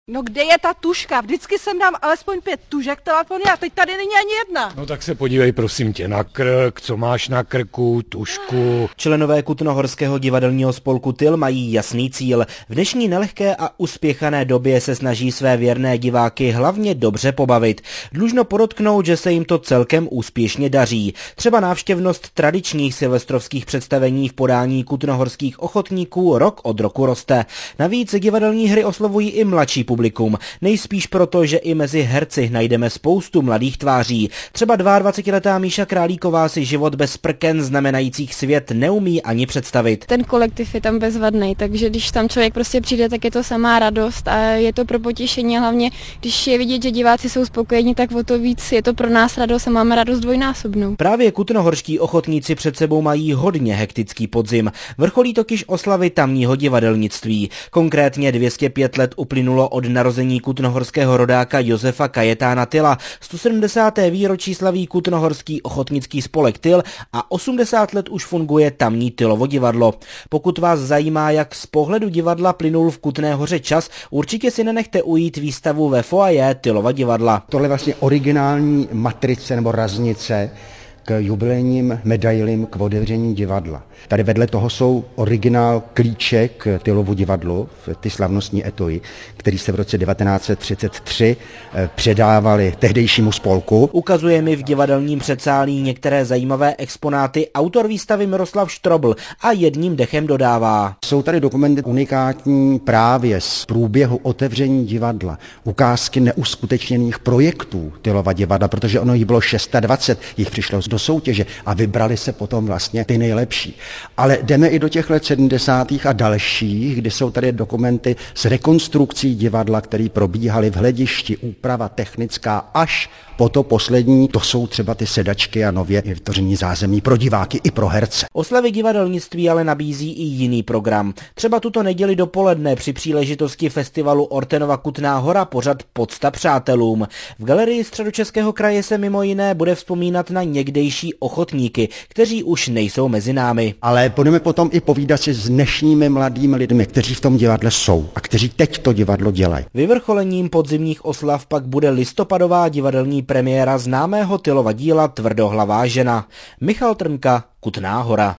No kde je ta tužka? Vždycky sem dám alespoň 5 tužek telefony a teď tady není ani jedna. No tak se podívej prosím tě na krk, co máš na krku, tužku. Členové Kutnohorského divadelního spolku Tyl mají jasný cíl. V dnešní nelehké a uspěchané době se snaží své věrné diváky hlavně dobře pobavit. Dlužno podotknout, že se jim to celkem úspěšně daří. Třeba návštěvnost tradičních silvestrovských představení v podání kutnohorských ochotníků rok od roku roste. Navíc divadelní hry oslovují i mladší publikum. Nejspíš proto, že i mezi herci najdeme spoustu mladých tváří. Třeba 22letá Míša Králíková si život bez prken znamenajících svět neumí ani představit. Ten kolektiv je tam bezvadný, takže když tam člověk prostě přijde, tak je to samá radost a je to pro potěšení, hlavně když je vidět, že diváci jsou spokojení, tak o to víc je to pro nás radost a máme radost dvojnásobnou. Právě kutnohorští ochotníci před sebou mají hodně hektický podzim. Vrcholí totiž oslavy tamního divadelnictví. Konkrétně 205 let uplynulo od narození kutnohorského rodáka Josefa Kajetána Tyla, 170. výročí slaví Kutnohorský ochotnický spolek Tyl a 80 let už funguje tamní Tylovo divadlo. Pokud vás zajímá, jak z pohledu divadla plynul v Kutné Hoře čas, určitě si nenechte ujít výstavu ve foyer Tylova divadla. Tohle je vlastně originální matrice nebo raznice k jubilejním medailím k otevření divadla. Tady vedle toho jsou originál klíče k Tylovu divadlu, ty slavnostní etoji, který se v roce 1933 předávali tehdejšímu spolku. Ukazuje mi v divadelním předsálí některé zajímavé exponáty autor výstavy Miroslav Štrobl a jedním dechem dodává. Jsou tady dokumenty unikátní právě z průběhu otevření divadla, ukázky neuskutečněných projektů Tylova divadla, protože ono jich bylo 620, jich přišlo do soutěže a vybrali se potom vlastně ty nejlepší. Ale jdeme i do těch let 70. a dalších, kdy jsou tady dokumenty s rekonstrukcí divadla, které probíhaly v hledišti, úprava technická až po to poslední. To jsou třeba ty sedačky a nově vytvoření zázemí pro diváky i pro herce. Oslavy divadelnictví ale nabízí i jiný program. Třeba tuto neděli dopoledne při příležitosti festivalu Ortenova Kutná Hora pořad Pocta přátelům. V galerii Středočeského kraje se mimo jiné bude vzpomínat na někdejší ochotníky, kteří už nejsou mezi námi. Ale budeme potom i povídat si s dnešními mladými lidmi, kteří v tom divadle jsou a kteří teď to divadlo dělají. Vyvrcholením podzimních oslav pak bude listopadová divadelní premiéra známého Tylova díla Tvrdohlavá žena. Michal Trnka, Kutná Hora.